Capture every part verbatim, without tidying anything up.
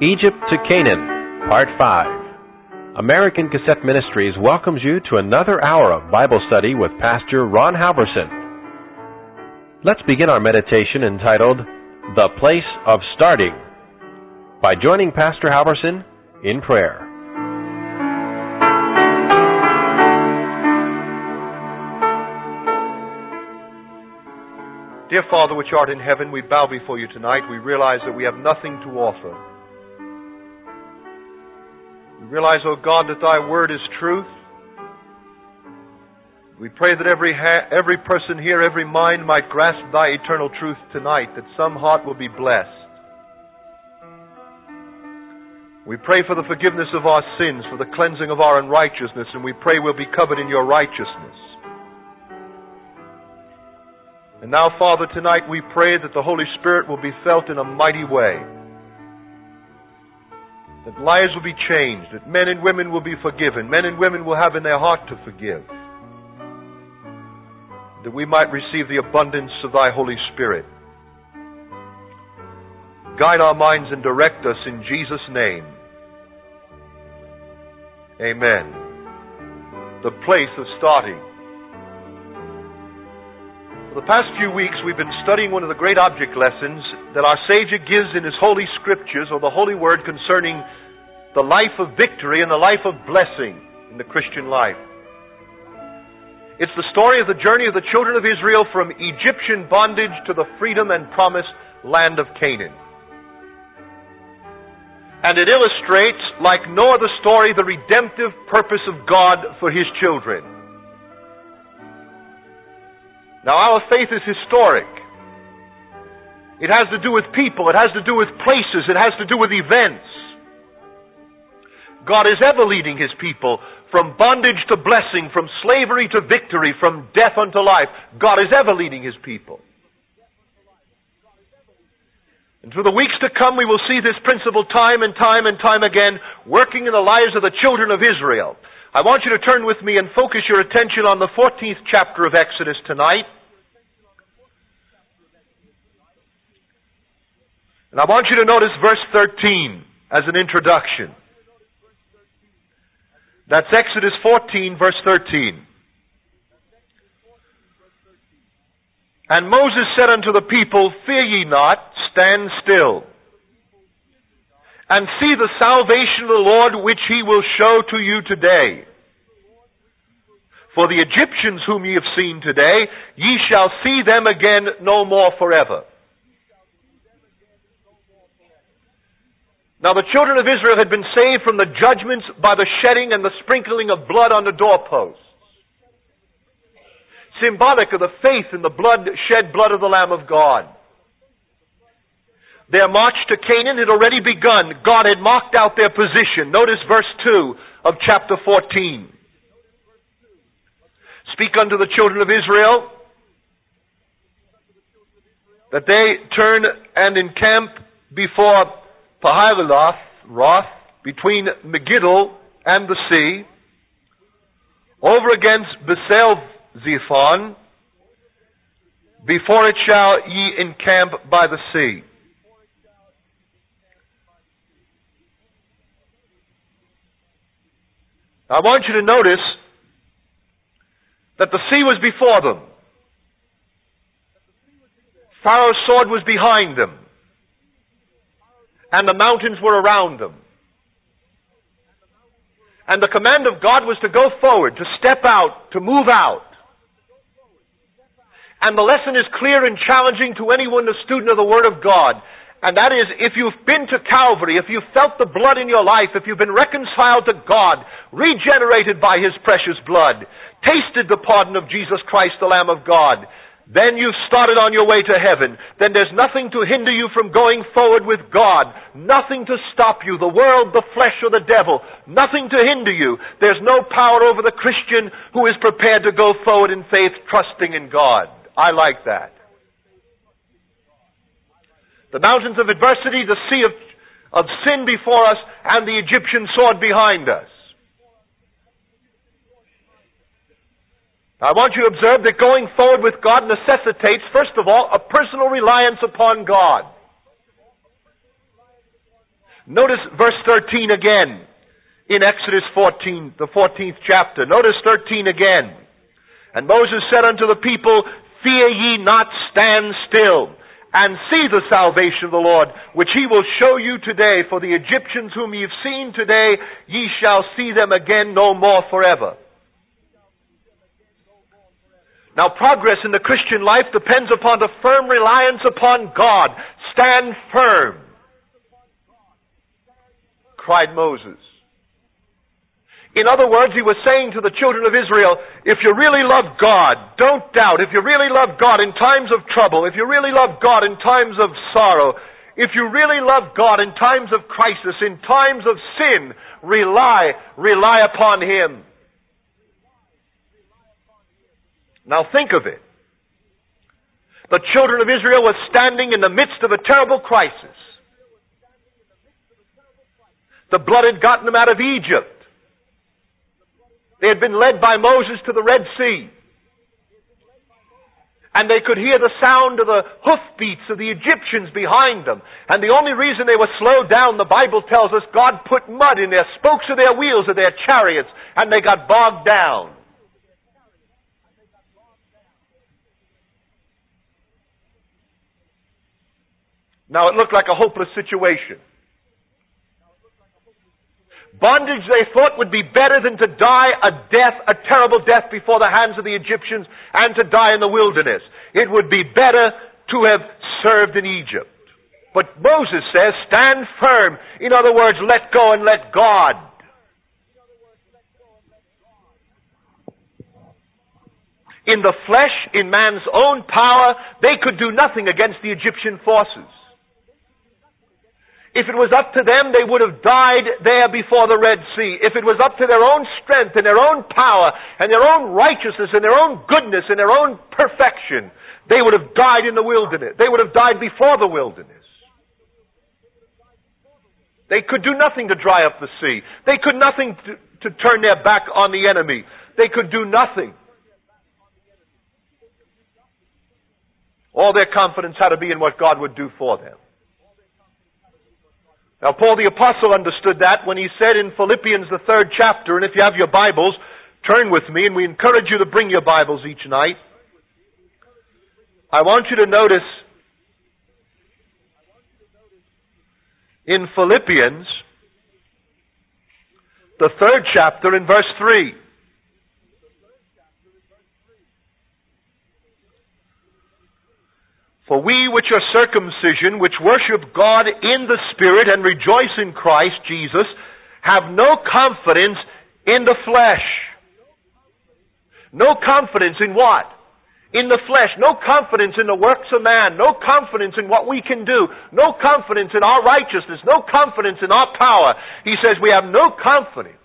Egypt to Canaan, Part five. American Cassette Ministries welcomes you to another hour of Bible study with Pastor Ron Halverson. Let's begin our meditation entitled, The Place of Starting, by joining Pastor Halverson in prayer. Dear Father, which art in heaven, we bow before you tonight. We realize that we have nothing to offer. We realize, O God, that thy word is truth. We pray that every ha- every person here, every mind might grasp thy eternal truth tonight, that some heart will be blessed. We pray for the forgiveness of our sins, for the cleansing of our unrighteousness, and we pray we'll be covered in your righteousness. And now, Father, tonight we pray that the Holy Spirit will be felt in a mighty way. That lives will be changed, that men and women will be forgiven, men and women will have in their heart to forgive. That we might receive the abundance of thy Holy Spirit. Guide our minds and direct us in Jesus' name. Amen. The place of starting. For the past few weeks, we've been studying one of the great object lessons that our Savior gives in His Holy Scriptures, or the Holy Word, concerning the life of victory and the life of blessing in the Christian life. It's the story of the journey of the children of Israel from Egyptian bondage to the freedom and promised land of Canaan. And it illustrates, like no other story, the redemptive purpose of God for His children. Now, our faith is historic. It has to do with people. It has to do with places. It has to do with events. God is ever leading His people from bondage to blessing, from slavery to victory, from death unto life. God is ever leading His people. And through the weeks to come, we will see this principle time and time and time again working in the lives of the children of Israel. I want you to turn with me and focus your attention on the fourteenth chapter of Exodus tonight. And I want you to notice verse thirteen as an introduction. That's Exodus fourteen, verse thirteen. And Moses said unto the people, Fear ye not, stand still, and see the salvation of the Lord, which He will show to you today. For the Egyptians whom ye have seen today, ye shall see them again no more forever. Now the children of Israel had been saved from the judgments by the shedding and the sprinkling of blood on the doorposts. Symbolic of the faith in the blood, shed blood of the Lamb of God. Their march to Canaan had already begun. God had marked out their position. Notice verse two of chapter fourteen. Speak unto the children of Israel that they turn and encamp before Pihahiroth, Roth, between Megiddo and the sea, over against Baal-zephon, before it shall ye encamp by the sea. I want you to notice that the sea was before them. Pharaoh's sword was behind them. And the mountains were around them. And the command of God was to go forward, to step out, to move out. And the lesson is clear and challenging to anyone, a student of the Word of God. And that is, if you've been to Calvary, if you've felt the blood in your life, if you've been reconciled to God, regenerated by His precious blood, tasted the pardon of Jesus Christ, the Lamb of God, then you've started on your way to heaven. Then there's nothing to hinder you from going forward with God. Nothing to stop you, the world, the flesh, or the devil. Nothing to hinder you. There's no power over the Christian who is prepared to go forward in faith, trusting in God. I like that. The mountains of adversity, the sea of, of sin before us, and the Egyptian sword behind us. I want you to observe that going forward with God necessitates, first of all, a personal reliance upon God. Notice verse thirteen again in Exodus fourteen, the fourteenth chapter. Notice thirteen again. And Moses said unto the people, fear ye not, stand still, and see the salvation of the Lord, which he will show you today. For the Egyptians whom ye have seen today, ye shall see them again no more forever. Now, progress in the Christian life depends upon a firm reliance upon God. Stand firm, cried Moses. In other words, he was saying to the children of Israel, if you really love God, don't doubt. If you really love God in times of trouble, if you really love God in times of sorrow, if you really love God in times of crisis, in times of sin, rely, rely upon him. Now think of it. The children of Israel were standing in the midst of a terrible crisis. The blood had gotten them out of Egypt. They had been led by Moses to the Red Sea. And they could hear the sound of the hoofbeats of the Egyptians behind them. And the only reason they were slowed down, the Bible tells us, God put mud in their spokes of their wheels of their chariots, and they got bogged down. Now it looked like a hopeless situation. Bondage, they thought, would be better than to die a death, a terrible death before the hands of the Egyptians and to die in the wilderness. It would be better to have served in Egypt. But Moses says, stand firm. In other words, let go and let God. In the flesh, in man's own power, they could do nothing against the Egyptian forces. If it was up to them, they would have died there before the Red Sea. If it was up to their own strength and their own power and their own righteousness and their own goodness and their own perfection, they would have died in the wilderness. They would have died before the wilderness. They could do nothing to dry up the sea. They could nothing to, to turn their back on the enemy. They could do nothing. All their confidence had to be in what God would do for them. Now, Paul the Apostle understood that when he said in Philippians, the third chapter, and if you have your Bibles, turn with me, and we encourage you to bring your Bibles each night. I want you to notice in Philippians, the third chapter, in verse three. For we which are circumcision, which worship God in the Spirit and rejoice in Christ Jesus, have no confidence in the flesh. No confidence in what? In the flesh. No confidence in the works of man. No confidence in what we can do. No confidence in our righteousness. No confidence in our power. He says we have no confidence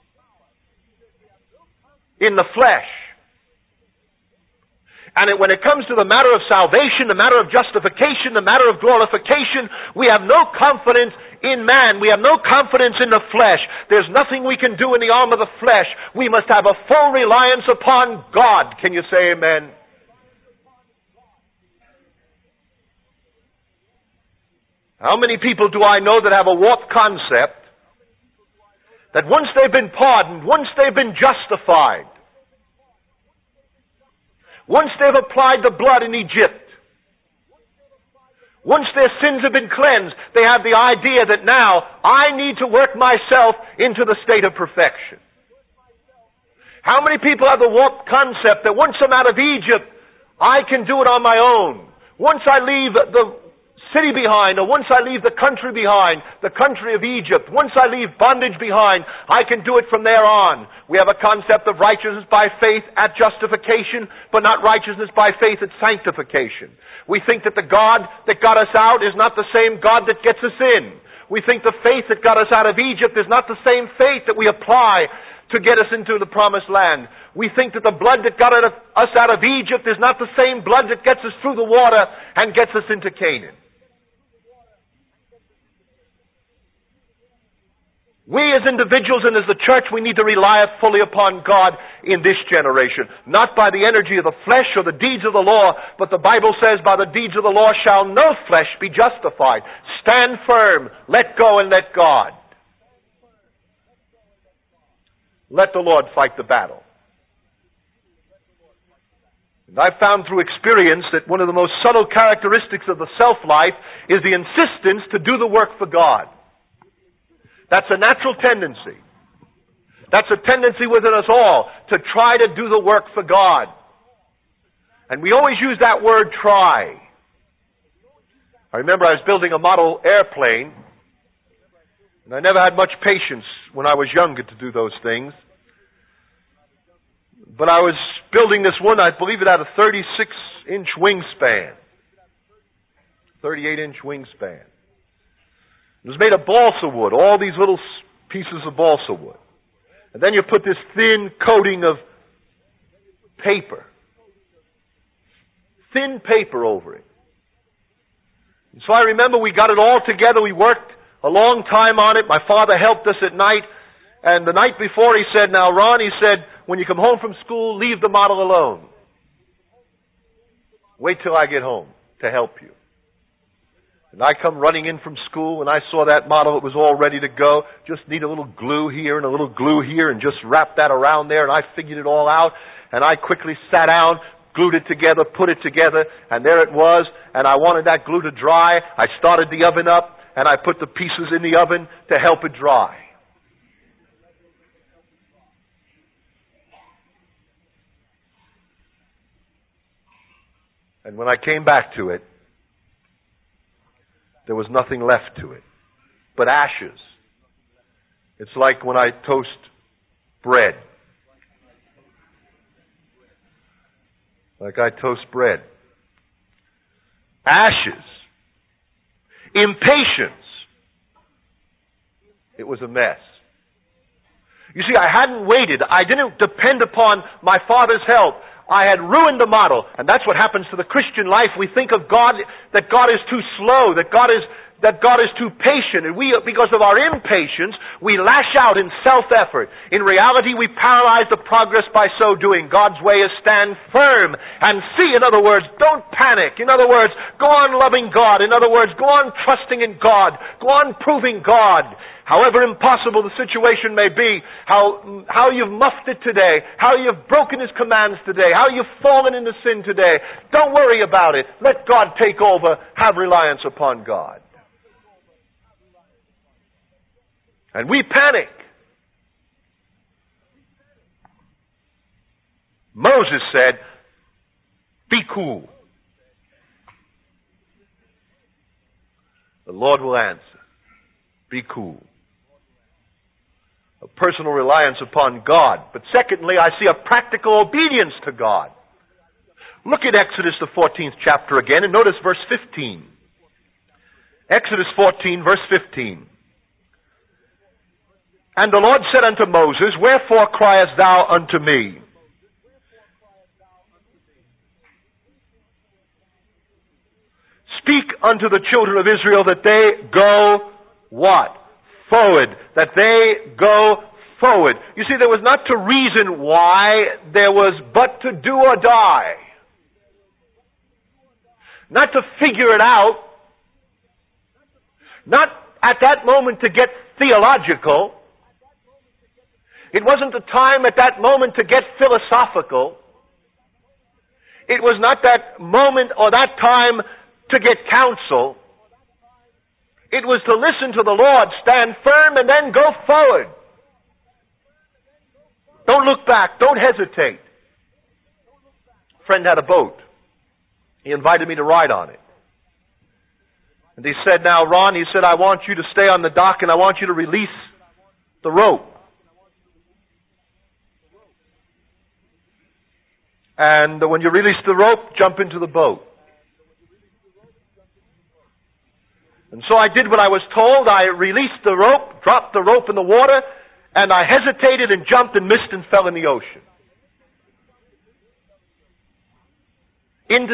in the flesh. And it, when it comes to the matter of salvation, the matter of justification, the matter of glorification, we have no confidence in man. We have no confidence in the flesh. There's nothing we can do in the arm of the flesh. We must have a full reliance upon God. Can you say amen? How many people do I know that have a warped concept that once they've been pardoned, once they've been justified, once they've applied the blood in Egypt, once their sins have been cleansed, they have the idea that now I need to work myself into the state of perfection. How many people have the warped concept that once I'm out of Egypt, I can do it on my own? Once I leave the city behind, or once I leave the country behind, the country of Egypt, once I leave bondage behind, I can do it from there on. We have a concept of righteousness by faith at justification, but not righteousness by faith at sanctification. We think that the God that got us out is not the same God that gets us in. We think the faith that got us out of Egypt is not the same faith that we apply to get us into the promised land. We think that the blood that got us out of Egypt is not the same blood that gets us through the water and gets us into Canaan. We as individuals and as the church, we need to rely fully upon God in this generation. Not by the energy of the flesh or the deeds of the law, but the Bible says, by the deeds of the law shall no flesh be justified. Stand firm, let go and let God. Let the Lord fight the battle. And I've found through experience that one of the most subtle characteristics of the self-life is the insistence to do the work for God. That's a natural tendency. That's a tendency within us all to try to do the work for God. And we always use that word try. I remember I was building a model airplane, and I never had much patience when I was younger to do those things. But I was building this one, I believe it had a thirty-six inch wingspan. thirty-eight inch wingspan. It was made of balsa wood, all these little pieces of balsa wood. And then you put this thin coating of paper. Thin paper over it. And so I remember we got it all together. We worked a long time on it. My father helped us at night. And the night before he said, now Ron, he said, when you come home from school, leave the model alone. Wait till I get home to help you. And I come running in from school, and I saw that model. It was all ready to go. Just need a little glue here and a little glue here, and just wrap that around there. And I figured it all out. And I quickly sat down, glued it together, put it together, and there it was. And I wanted that glue to dry. I started the oven up, and I put the pieces in the oven to help it dry. And when I came back to it, there was nothing left to it but ashes. It's like when I toast bread. Like I toast bread. Ashes. Impatience. It was a mess. You see, I hadn't waited. I didn't depend upon my Father's help. I had ruined the model. And that's what happens to the Christian life. We think of God, that God is too slow, that God is, that God is too patient. And we, because of our impatience, we lash out in self-effort. In reality, we paralyze the progress by so doing. God's way is stand firm and see. In other words, don't panic. In other words, go on loving God. In other words, go on trusting in God. Go on proving God. However impossible the situation may be, how, how you've muffed it today, how you've broken His commands today, how you've fallen into sin today, don't worry about it. Let God take over. Have reliance upon God. And we panic. Moses said, be cool. The Lord will answer. Be cool. A personal reliance upon God. But secondly, I see a practical obedience to God. Look at Exodus the fourteenth chapter again and notice verse fifteen. Exodus fourteen verse fifteen. And the Lord said unto Moses, wherefore criest thou unto me? Speak unto the children of Israel that they go what? Forward. That they go forward. You see, there was not to reason why, there was but to do or die. Not to figure it out. Not at that moment to get theological. It wasn't the time at that moment to get philosophical. It was not that moment or that time to get counsel. It was to listen to the Lord, stand firm, and then go forward. Don't look back. Don't hesitate. A friend had a boat. He invited me to ride on it. And he said, now, Ron, he said, I want you to stay on the dock and I want you to release the rope. And when you release the rope, jump into the boat. And so I did what I was told. I released the rope, dropped the rope in the water, and I hesitated and jumped and missed and fell in the ocean.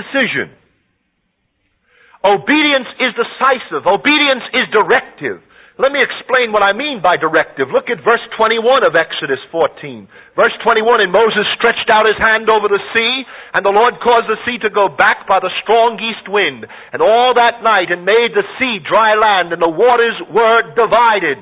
Indecision. Obedience is decisive. Obedience is directive. Let me explain what I mean by directive. Look at verse twenty-one of Exodus fourteen. Verse twenty-one, and Moses stretched out his hand over the sea, and the Lord caused the sea to go back by the strong east wind, and all that night, and made the sea dry land, and the waters were divided.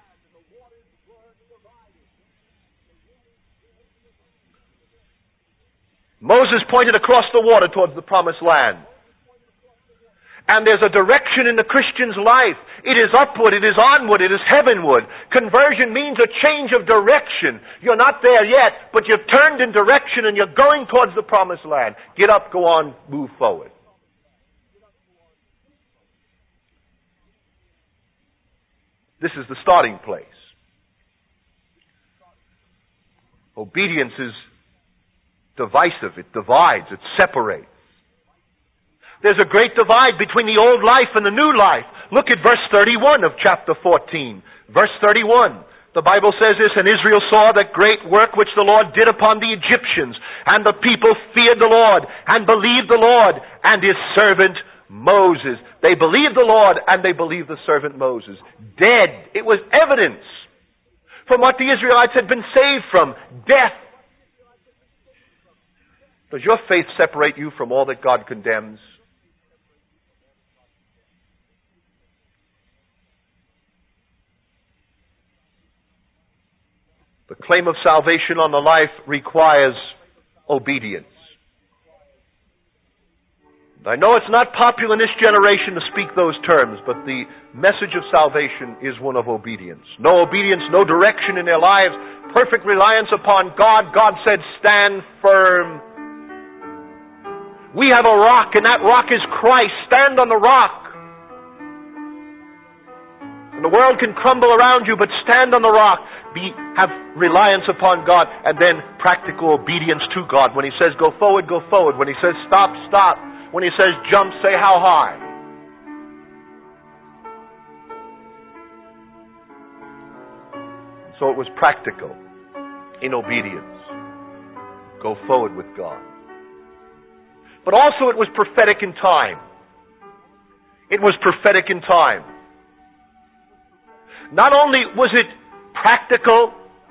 Moses pointed across the water towards the promised land. And there's a direction in the Christian's life. It is upward, it is onward, it is heavenward. Conversion means a change of direction. You're not there yet, but you've turned in direction and you're going towards the promised land. Get up, go on, move forward. This is the starting place. Obedience is divisive. It divides, it separates. There's a great divide between the old life and the new life. Look at verse thirty-one of chapter fourteen. Verse thirty-one. The Bible says this, and Israel saw that great work which the Lord did upon the Egyptians, and the people feared the Lord, and believed the Lord, and his servant Moses. They believed the Lord, and they believed the servant Moses. Dead. It was evidence from what the Israelites had been saved from. Death. Does your faith separate you from all that God condemns? The claim of salvation on the life requires obedience. I know it's not popular in this generation to speak those terms, but the message of salvation is one of obedience. No obedience, no direction in their lives, perfect reliance upon God. God said, stand firm. We have a rock, and that rock is Christ. Stand on the rock. And the world can crumble around you, but stand on the rock. Be, have reliance upon God, and then practical obedience to God. When He says go forward, go forward. When He says stop, stop. When He says jump, say how high. So it was practical in obedience. Go forward with God. But also it was prophetic in time. It was prophetic in time. Not only was it practical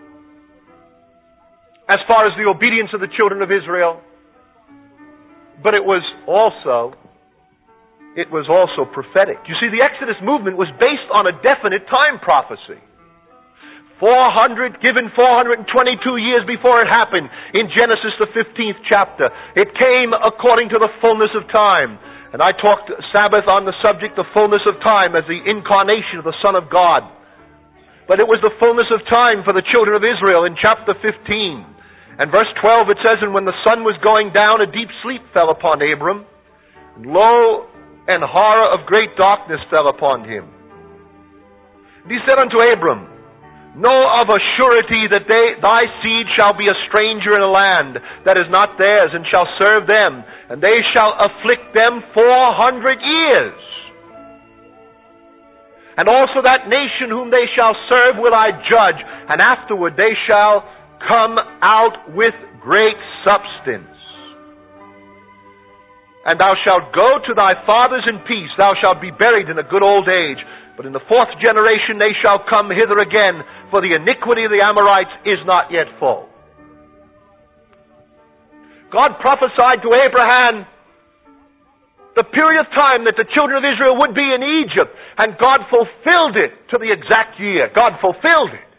as far as the obedience of the children of Israel, but it was also it was also prophetic. You see, the Exodus movement was based on a definite time prophecy. four hundred, given four hundred twenty-two years before it happened in Genesis the fifteenth chapter. It came according to the fullness of time. And I talked Sabbath on the subject, the fullness of time, as the incarnation of the Son of God. But it was the fullness of time for the children of Israel in chapter fifteen. And verse twelve it says, and when the sun was going down, a deep sleep fell upon Abram. And lo, and horror of great darkness fell upon him. And he said unto Abram, know of a surety that they, thy seed shall be a stranger in a land that is not theirs, and shall serve them, and they shall afflict them four hundred years. And also that nation whom they shall serve will I judge, and afterward they shall come out with great substance. And thou shalt go to thy fathers in peace, thou shalt be buried in a good old age. But in the fourth generation they shall come hither again, for the iniquity of the Amorites is not yet full. God prophesied to Abraham the period of time that the children of Israel would be in Egypt, and God fulfilled it to the exact year. God fulfilled it.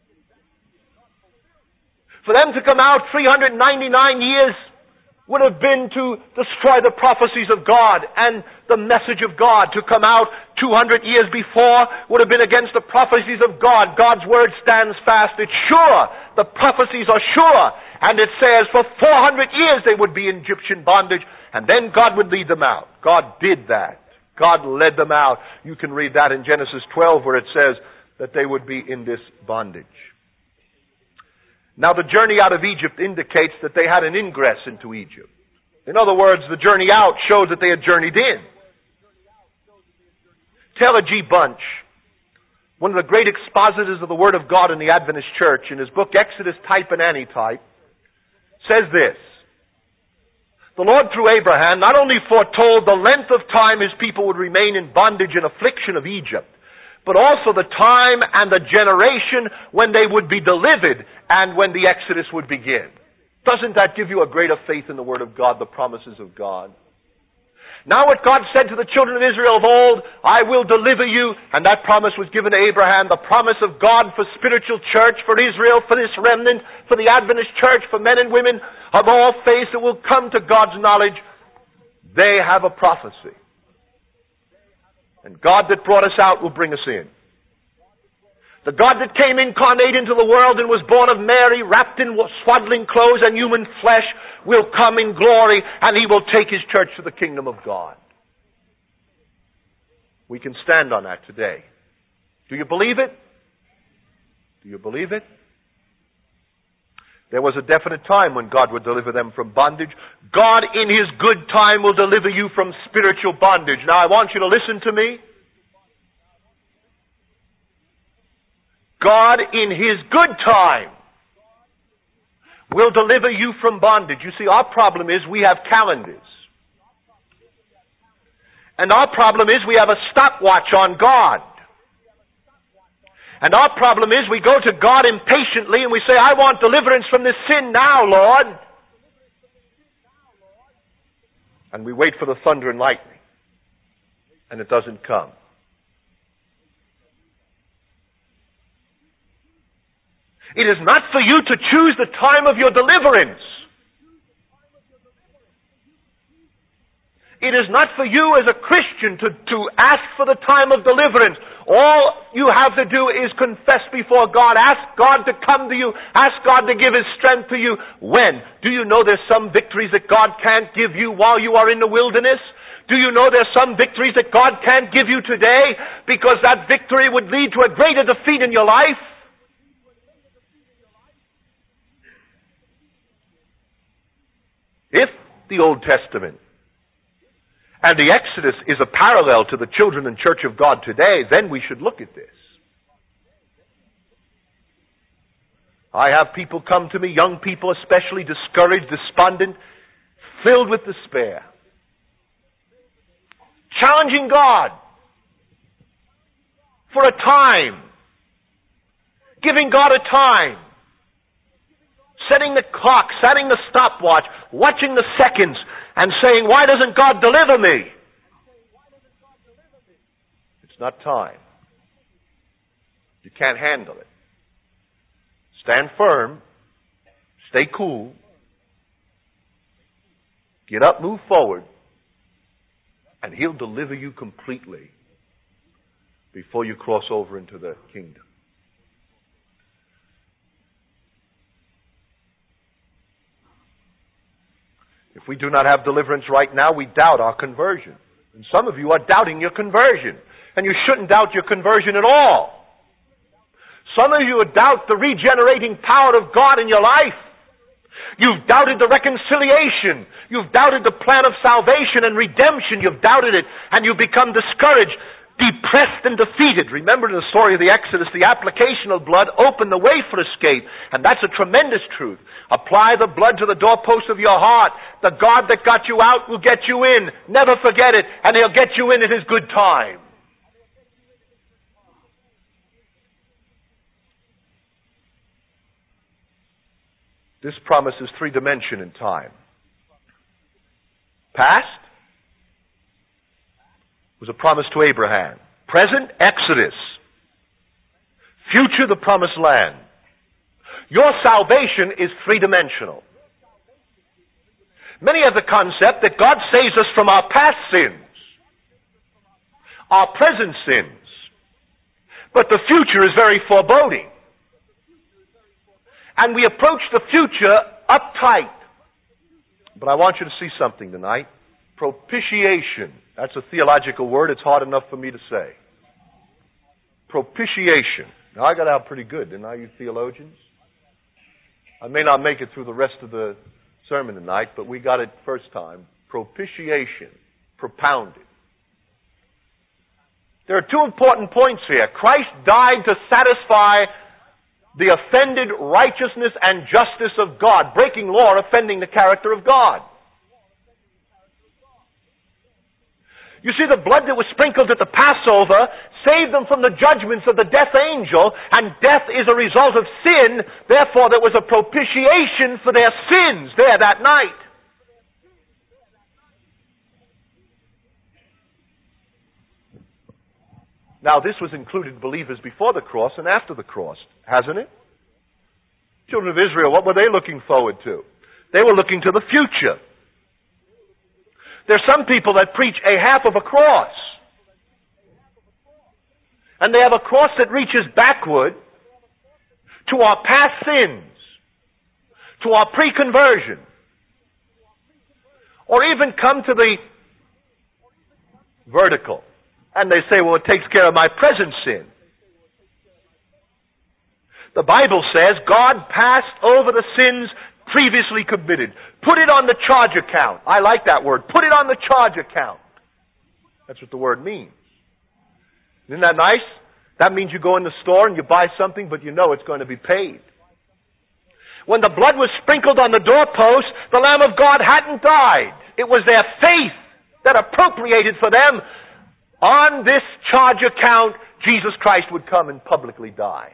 For them to come out three hundred ninety-nine years would have been to destroy the prophecies of God and the message of God. To come out two hundred years before would have been against the prophecies of God. God's word stands fast. It's sure. The prophecies are sure. And it says for four hundred years they would be in Egyptian bondage, and then God would lead them out. God did that. God led them out. You can read that in Genesis twelve where it says that they would be in this bondage. Now the journey out of Egypt indicates that they had an ingress into Egypt. In other words, the journey out showed that they had journeyed in. Taylor G. Bunch, one of the great expositors of the Word of God in the Adventist Church, in his book Exodus, Type and Antitype, says this: the Lord through Abraham not only foretold the length of time his people would remain in bondage and affliction of Egypt, but also the time and the generation when they would be delivered and when the Exodus would begin. Doesn't that give you a greater faith in the Word of God, the promises of God? Now what God said to the children of Israel of old, I will deliver you, and that promise was given to Abraham, the promise of God for spiritual church, for Israel, for this remnant, for the Adventist church, for men and women of all faiths that will come to God's knowledge. They have a prophecy. And God that brought us out will bring us in. The God that came incarnate into the world and was born of Mary, wrapped in swaddling clothes and human flesh, will come in glory, and He will take His church to the kingdom of God. We can stand on that today. Do you believe it? Do you believe it? There was a definite time when God would deliver them from bondage. God in His good time will deliver you from spiritual bondage. Now I want you to listen to me. God in His good time will deliver you from bondage. You see, our problem is we have calendars. And our problem is we have a stopwatch on God. And our problem is we go to God impatiently and we say, I want deliverance from this sin now, Lord. And we wait for the thunder and lightning. And it doesn't come. It is not for you to choose the time of your deliverance. It is not for you as a Christian to, to ask for the time of deliverance. All you have to do is confess before God. Ask God to come to you. Ask God to give His strength to you. When? Do you know there's some victories that God can't give you while you are in the wilderness? Do you know there's some victories that God can't give you today because that victory would lead to a greater defeat in your life? If the Old Testament and the Exodus is a parallel to the children and church of God today, then we should look at this. I have people come to me, young people especially, discouraged, despondent, filled with despair, challenging God for a time, giving God a time, setting the clock, setting the stopwatch, watching the seconds, and saying, why doesn't God deliver me? It's not time. You can't handle it. Stand firm. Stay cool. Get up, move forward, and He'll deliver you completely before you cross over into the kingdom. If we do not have deliverance right now, we doubt our conversion. And some of you are doubting your conversion. And you shouldn't doubt your conversion at all. Some of you doubt the regenerating power of God in your life. You've doubted the reconciliation. You've doubted the plan of salvation and redemption. You've doubted it. And you've become discouraged, depressed, and defeated. Remember in the story of the Exodus, the application of blood opened the way for escape. And that's a tremendous truth. Apply the blood to the doorpost of your heart. The God that got you out will get you in. Never forget it. And He'll get you in at His good time. This promise is three-dimension in time. Past was a promise to Abraham. Present, Exodus. Future, the promised land. Your salvation is three-dimensional. Many have the concept that God saves us from our past sins, our present sins, but the future is very foreboding. And we approach the future uptight. But I want you to see something tonight. Propitiation. That's a theological word. It's hard enough for me to say. Propitiation. Now, I got out pretty good, didn't I, you theologians? I may not make it through the rest of the sermon tonight, but we got it first time. Propitiation. Propounded. There are two important points here. Christ died to satisfy the offended righteousness and justice of God. Breaking law, offending the character of God. You see, the blood that was sprinkled at the Passover saved them from the judgments of the death angel, and death is a result of sin. Therefore, there was a propitiation for their sins there that night. Now, this was included believers before the cross and after the cross, hasn't it? Children of Israel, what were they looking forward to? They were looking to the future. There's some people that preach a half of a cross. And they have a cross that reaches backward to our past sins, to our pre-conversion, or even come to the vertical. And they say, well, it takes care of my present sin. The Bible says God passed over the sins previously committed. Put it on the charge account. I like that word. Put it on the charge account. That's what the word means. Isn't that nice? That means you go in the store and you buy something, but you know it's going to be paid. When the blood was sprinkled on the doorpost, the Lamb of God hadn't died. It was their faith that appropriated for them. On this charge account, Jesus Christ would come and publicly die.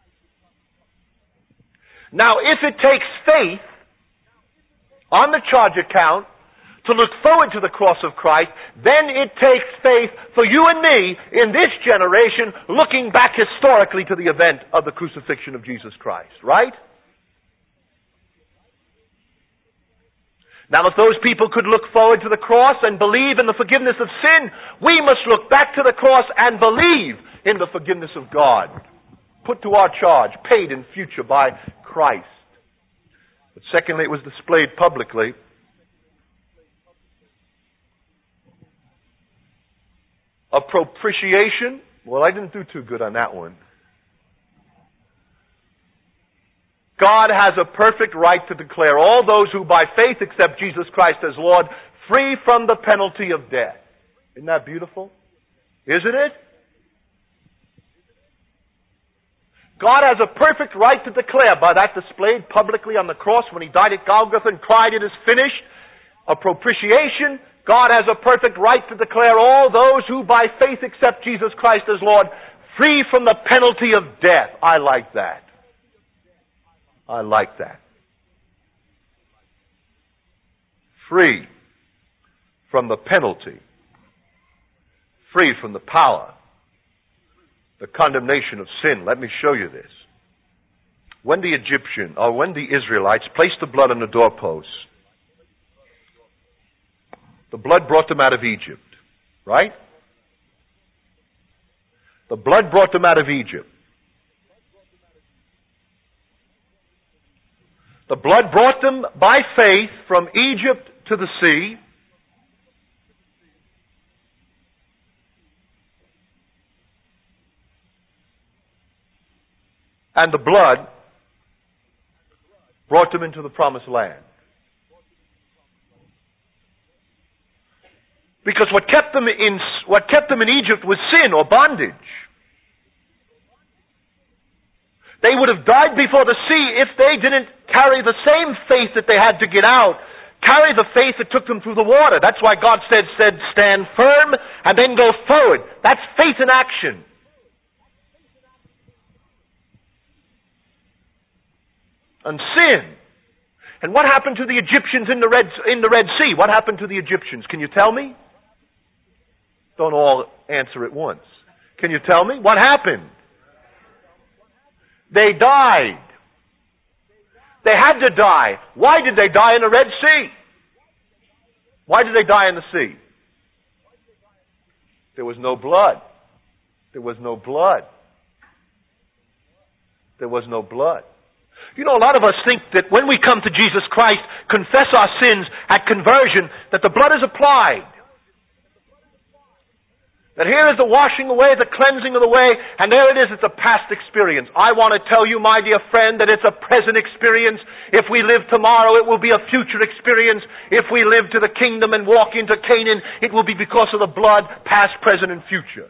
Now, if it takes faith on the charge account to look forward to the cross of Christ, then it takes faith for you and me in this generation looking back historically to the event of the crucifixion of Jesus Christ, right? Now, if those people could look forward to the cross and believe in the forgiveness of sin, we must look back to the cross and believe in the forgiveness of God, put to our charge, paid in future by Christ. But secondly, it was displayed publicly. A propitiation. Well, I didn't do too good on that one. God has a perfect right to declare all those who by faith accept Jesus Christ as Lord free from the penalty of death. Isn't that beautiful? Isn't it? God has a perfect right to declare, by that displayed publicly on the cross when He died at Golgotha and cried, "It is finished," a propitiation. God has a perfect right to declare all those who by faith accept Jesus Christ as Lord free from the penalty of death. I like that. I like that. Free from the penalty. Free from the power. The condemnation of sin. Let me show you this. When the Egyptian, or when the Israelites placed the blood on the doorposts, the blood brought them out of Egypt, right? The blood brought them out of Egypt. The blood brought them by faith from Egypt to the sea. And the blood brought them into the promised land. Because what kept them in what kept them in Egypt was sin or bondage. They would have died before the sea if they didn't carry the same faith that they had to get out. Carry the faith that took them through the water. That's why God said, said, stand firm and then go forward. That's faith in action. And sin. And what happened to the Egyptians in the Red, in the Red Sea? What happened to the Egyptians? Can you tell me? Don't all answer at once. Can you tell me? What happened? They died. They had to die. Why did they die in the Red Sea? Why did they die in the sea? There was no blood. There was no blood. There was no blood. You know, a lot of us think that when we come to Jesus Christ, confess our sins at conversion, that the blood is applied. That here is the washing away, the cleansing of the way, and there it is, it's a past experience. I want to tell you, my dear friend, that it's a present experience. If we live tomorrow, it will be a future experience. If we live to the kingdom and walk into Canaan, it will be because of the blood, past, present, and future.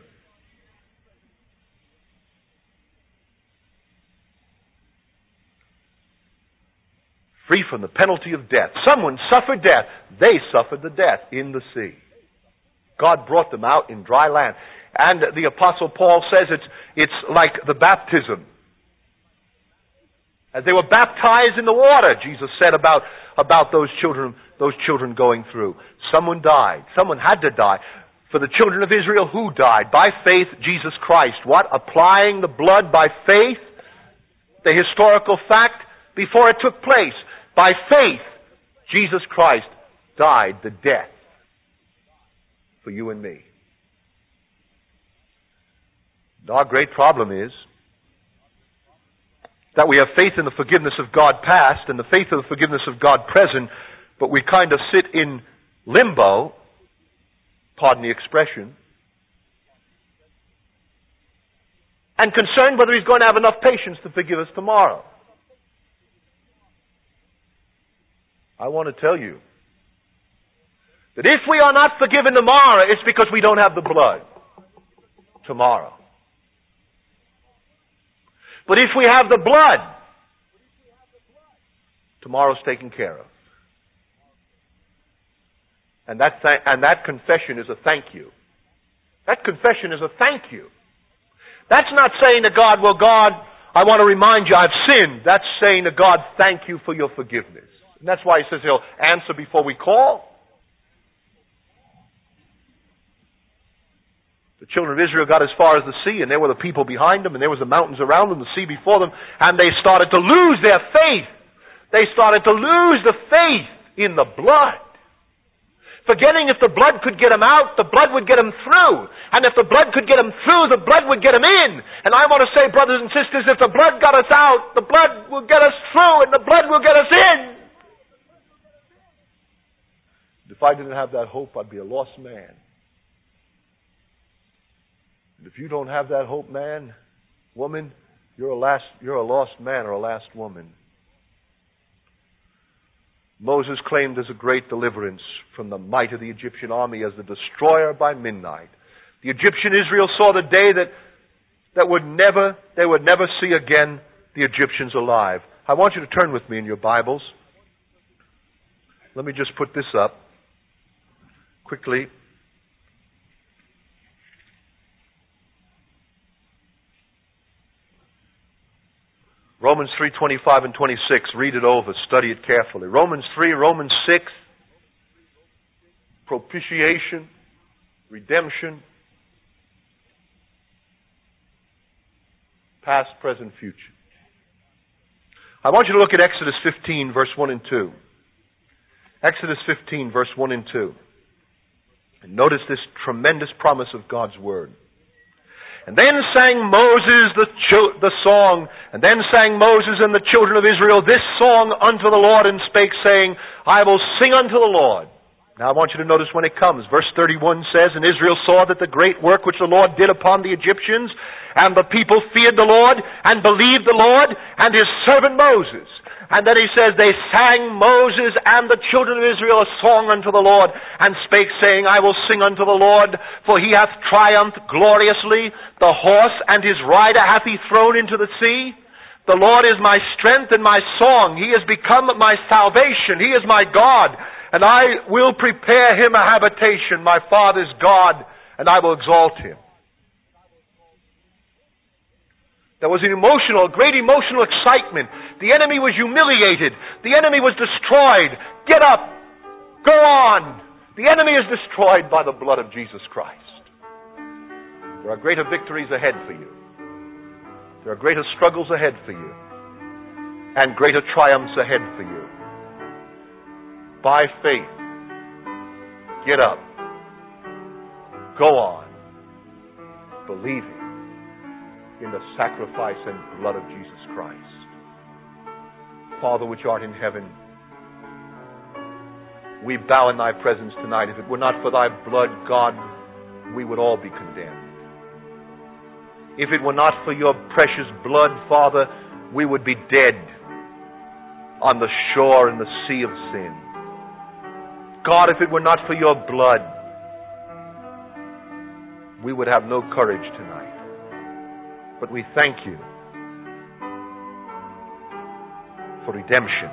Free from the penalty of death. Someone suffered death. They suffered the death in the sea. God brought them out in dry land. And the Apostle Paul says it's, it's like the baptism. As they were baptized in the water, Jesus said about, about those children, those children going through. Someone died. Someone had to die. For the children of Israel, who died? By faith, Jesus Christ. What? Applying the blood by faith, the historical fact, before it took place. By faith, Jesus Christ died the death for you and me. And our great problem is that we have faith in the forgiveness of God past and the faith of the forgiveness of God present, but we kind of sit in limbo, pardon the expression, and concerned whether He's going to have enough patience to forgive us tomorrow. I want to tell you that if we are not forgiven tomorrow, it's because we don't have the blood tomorrow. But if we have the blood, tomorrow's taken care of. And that, th- and that confession is a thank you. That confession is a thank you. That's not saying to God, well, God, I want to remind you I've sinned. That's saying to God, thank you for your forgiveness. And that's why He says He'll answer before we call. The children of Israel got as far as the sea, and there were the people behind them, and there was the mountains around them, the sea before them, and they started to lose their faith. They started to lose the faith in the blood. Forgetting if the blood could get them out, the blood would get them through. And if the blood could get them through, the blood would get them in. And I want to say, brothers and sisters, if the blood got us out, the blood will get us through, and the blood will get us in. If I didn't have that hope, I'd be a lost man. And if you don't have that hope, man, woman, you're a last, you're a lost man or a lost woman. Moses claimed as a great deliverance from the might of the Egyptian army as the destroyer by midnight. The Egyptian Israel saw the day that, that would never, they would never see again the Egyptians alive. I want you to turn with me in your Bibles. Let me just put this up quickly. Romans three twenty-five and twenty-six. Read it over. Study it carefully. Romans three, Romans six. Propitiation. Redemption. Past, present, future. I want you to look at Exodus fifteen, verse one and two. Exodus fifteen, verse one and two. And notice this tremendous promise of God's Word. And then sang Moses the, cho- the song, and then sang Moses and the children of Israel this song unto the Lord, and spake, saying, I will sing unto the Lord. Now I want you to notice when it comes. Verse thirty-one says, And Israel saw that the great work which the Lord did upon the Egyptians, and the people feared the Lord, and believed the Lord, and His servant Moses. And then he says, They sang Moses and the children of Israel a song unto the Lord, and spake, saying, I will sing unto the Lord, for He hath triumphed gloriously. The horse and his rider hath He thrown into the sea. The Lord is my strength and my song. He is become my salvation. He is my God, and I will prepare Him a habitation, my Father's God, and I will exalt Him. There was an emotional, a great emotional excitement. The enemy was humiliated. The enemy was destroyed. Get up. Go on. The enemy is destroyed by the blood of Jesus Christ. There are greater victories ahead for you. There are greater struggles ahead for you. And greater triumphs ahead for you. By faith, get up. Go on. Believing in the sacrifice and blood of Jesus Christ. Father which art in heaven, we bow in Thy presence tonight. If it were not for Thy blood, God, we would all be condemned. If it were not for Your precious blood, Father, we would be dead on the shore in the sea of sin. God, if it were not for Your blood, we would have no courage tonight. But we thank You for redemption.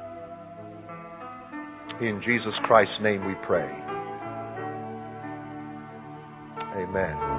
In Jesus Christ's name we pray. Amen.